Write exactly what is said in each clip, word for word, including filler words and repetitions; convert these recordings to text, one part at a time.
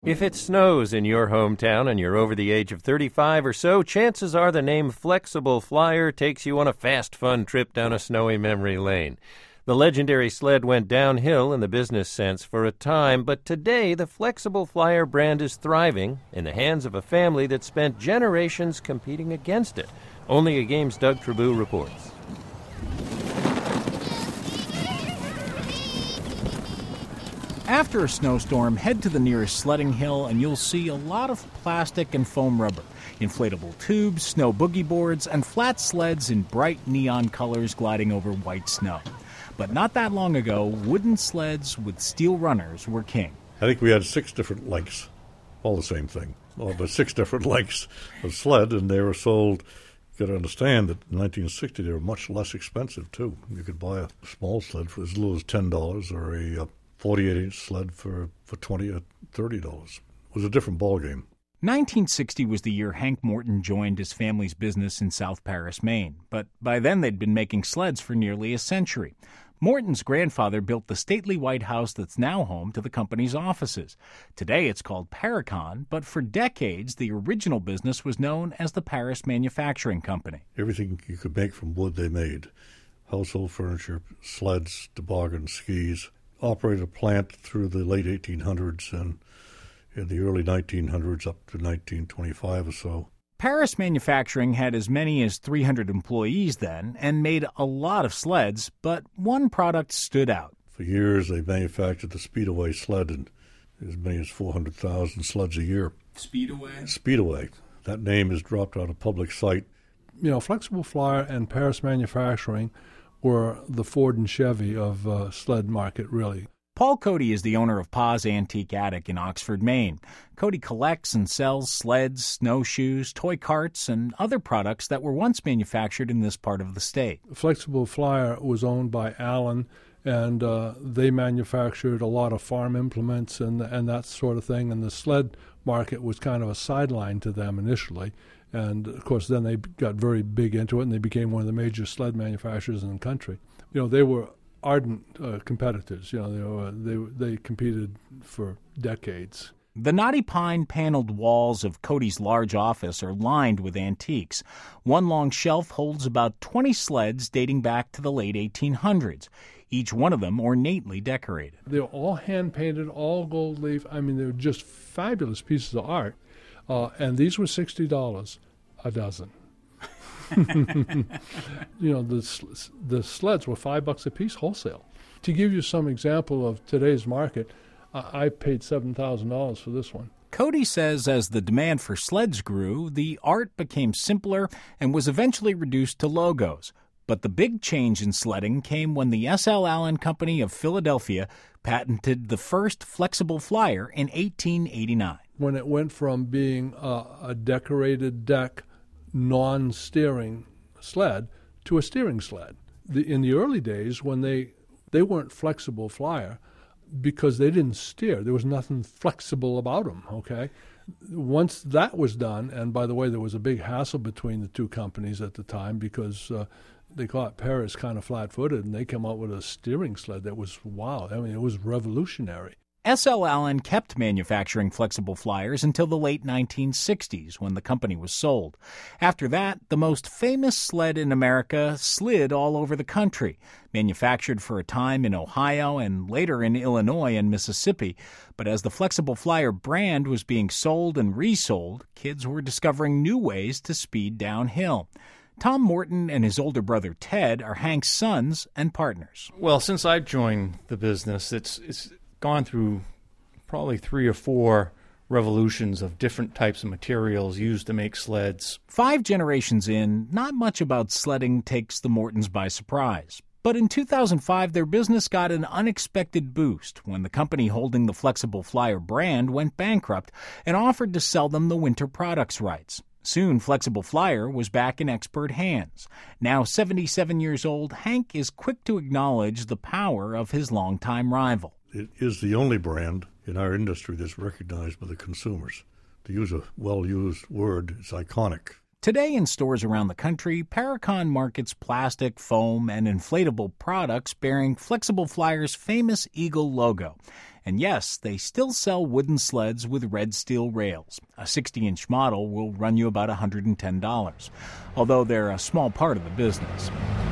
If it snows in your hometown and you're over the age of thirty-five or so, chances are the name Flexible Flyer takes you on a fast, fun trip down a snowy memory lane. The legendary sled went downhill in the business sense for a time, but today the Flexible Flyer brand is thriving in the hands of a family that spent generations competing against it. Only a Game's Doug Trabue reports. After a snowstorm, head to the nearest sledding hill and you'll see a lot of plastic and foam rubber, inflatable tubes, snow boogie boards, and flat sleds in bright neon colors gliding over white snow. But not that long ago, wooden sleds with steel runners were king. I think we had six different lengths, all the same thing, oh, but six different lengths of sled, and they were sold. You got to understand that in nineteen sixty they were much less expensive, too. You could buy a small sled for as little as ten dollars or a uh, forty-eight inch sled for, for twenty dollars or thirty dollars. It was a different ballgame. nineteen sixty was the year Hank Morton joined his family's business in South Paris, Maine. But by then they'd been making sleds for nearly a century. Morton's grandfather built the stately white house that's now home to the company's offices. Today it's called Paracon, but for decades the original business was known as the Paris Manufacturing Company. Everything you could make from wood they made. Household furniture, sleds, toboggans, skis. Operated a plant through the late eighteen hundreds and in the early nineteen hundreds up to nineteen twenty-five or so. Paris Manufacturing had as many as three hundred employees then and made a lot of sleds, but one product stood out. For years they manufactured the Speedaway sled, and as many as four hundred thousand sleds a year. Speedaway? Speedaway. That name is dropped out of public sight. You know, Flexible Flyer and Paris Manufacturing were the Ford and Chevy of uh, sled market, really. Paul Cody is the owner of Pa's Antique Attic in Oxford, Maine. Cody collects and sells sleds, snowshoes, toy carts, and other products that were once manufactured in this part of the state. Flexible Flyer was owned by Allen, and uh, they manufactured a lot of farm implements and and that sort of thing, and the sled market was kind of a sideline to them initially. And, of course, then they got very big into it, and they became one of the major sled manufacturers in the country. You know, they were ardent uh, competitors. You know, they, were, they they competed for decades. The knotty pine paneled walls of Cody's large office are lined with antiques. One long shelf holds about twenty sleds dating back to the late eighteen hundreds, each one of them ornately decorated. They were all hand-painted, all gold leaf. I mean, they were just fabulous pieces of art. Uh, and these were sixty dollars a dozen. You know, the the sleds were five bucks a piece wholesale. To give you some example of today's market, uh, I paid seven thousand dollars for this one. Cody says as the demand for sleds grew, the art became simpler and was eventually reduced to logos. But the big change in sledding came when the S L Allen Company of Philadelphia patented the first Flexible Flyer in eighteen eighty-nine. When it went from being a, a decorated deck, non-steering sled to a steering sled. The, in the early days, when they they weren't Flexible Flyer because they didn't steer. There was nothing flexible about them, okay? Once that was done, and by the way, there was a big hassle between the two companies at the time because uh, they caught Paris kind of flat-footed, and they came out with a steering sled that was, wow, I mean, it was revolutionary. S L Allen kept manufacturing Flexible Flyers until the late nineteen sixties, when the company was sold. After that, the most famous sled in America slid all over the country, manufactured for a time in Ohio and later in Illinois and Mississippi. But as the Flexible Flyer brand was being sold and resold, kids were discovering new ways to speed downhill. Tom Morton and his older brother Ted are Hank's sons and partners. Well, since I joined the business, it's it's gone through probably three or four revolutions of different types of materials used to make sleds. Five generations in, not much about sledding takes the Mortons by surprise. But in two thousand five, their business got an unexpected boost when the company holding the Flexible Flyer brand went bankrupt and offered to sell them the winter products rights. Soon, Flexible Flyer was back in expert hands. Now seventy-seven years old, Hank is quick to acknowledge the power of his longtime rival. It is the only brand in our industry that's recognized by the consumers. To use a well-used word, it's iconic. Today in stores around the country, Paracon markets plastic, foam, and inflatable products bearing Flexible Flyer's famous eagle logo. And yes, they still sell wooden sleds with red steel rails. A sixty-inch model will run you about one hundred ten dollars, although they're a small part of the business.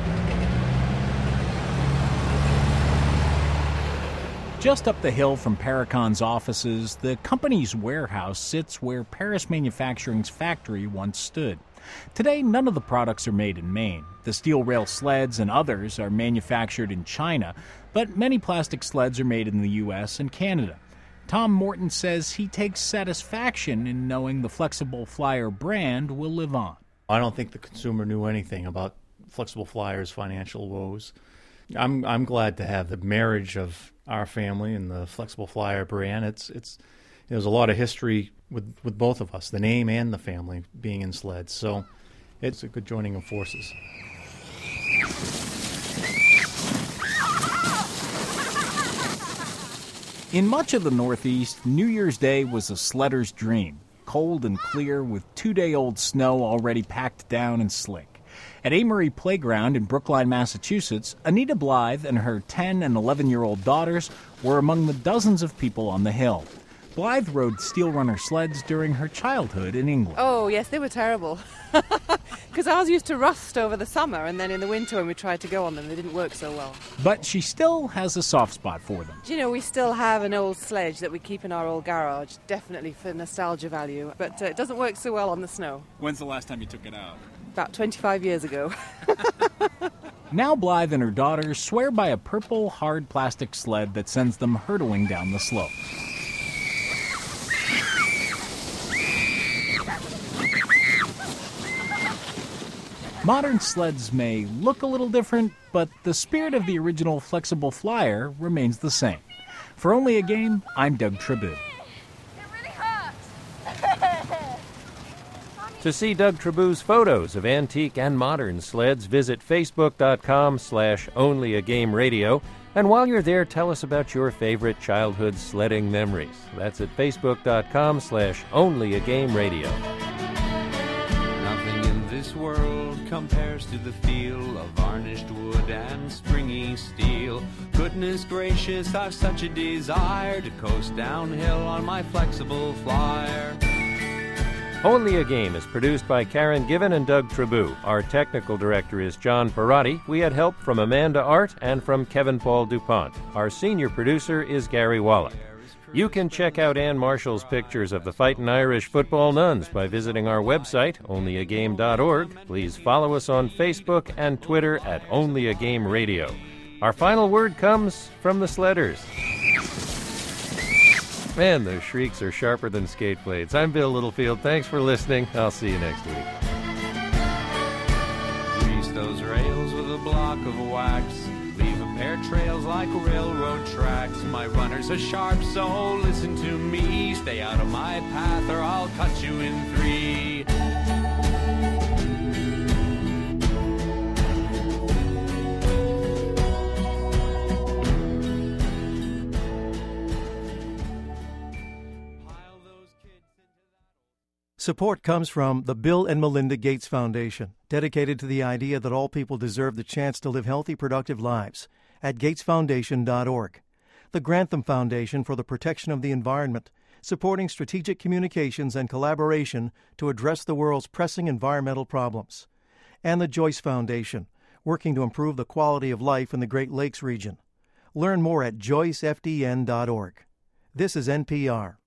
Just up the hill from Paracon's offices, the company's warehouse sits where Paris Manufacturing's factory once stood. Today, none of the products are made in Maine. The steel rail sleds and others are manufactured in China, but many plastic sleds are made in the U S and Canada. Tom Morton says he takes satisfaction in knowing the Flexible Flyer brand will live on. I don't think the consumer knew anything about Flexible Flyer's financial woes. I'm I'm glad to have the marriage of our family and the Flexible Flyer brand. It's it's there's a lot of history with, with both of us, the name and the family being in sleds. So it's a good joining of forces. In much of the Northeast, New Year's Day was a sledder's dream, cold and clear with two-day-old snow already packed down and slick. At Amory Playground in Brookline, Massachusetts, Anita Blythe and her ten and eleven-year-old daughters were among the dozens of people on the hill. Blythe rode Steel Runner sleds during her childhood in England. Oh, yes, they were terrible. Because ours used to rust over the summer, and then in the winter when we tried to go on them, they didn't work so well. But she still has a soft spot for them. Do you know, we still have an old sledge that we keep in our old garage, definitely for nostalgia value, but uh, it doesn't work so well on the snow. When's the last time you took it out? About twenty-five years ago. Now Blythe and her daughters swear by a purple, hard plastic sled that sends them hurtling down the slope. Modern sleds may look a little different, but the spirit of the original Flexible Flyer remains the same. For Only a Game, I'm Doug Tribune. To see Doug Tribune's photos of antique and modern sleds, visit facebook.com slash onlyagameradio. And while you're there, tell us about your favorite childhood sledding memories. That's at facebook.com slash onlyagameradio. Nothing in this world compares to the feel of varnished wood and springy steel. Goodness gracious, I've such a desire to coast downhill on my Flexible Flyer. Only a Game is produced by Karen Given and Doug Tribune. Our technical director is John Perotti. We had help from Amanda Art and from Kevin Paul DuPont. Our senior producer is Gary Wallach. You can check out Ann Marshall's pictures of the fightin' Irish football nuns by visiting our website, only a game dot org. Please follow us on Facebook and Twitter at Only a Game Radio. Our final word comes from the Sledders. Man, those shrieks are sharper than skate blades. I'm Bill Littlefield. Thanks for listening. I'll see you next week. Grease those rails with a block of wax. Leave a pair of trails like railroad tracks. My runners are sharp, so listen to me. Stay out of my path or I'll cut you in three. Support comes from the Bill and Melinda Gates Foundation, dedicated to the idea that all people deserve the chance to live healthy, productive lives, at gates foundation dot org. The Grantham Foundation for the Protection of the Environment, supporting strategic communications and collaboration to address the world's pressing environmental problems. And the Joyce Foundation, working to improve the quality of life in the Great Lakes region. Learn more at joyce f d n dot org. This is N P R.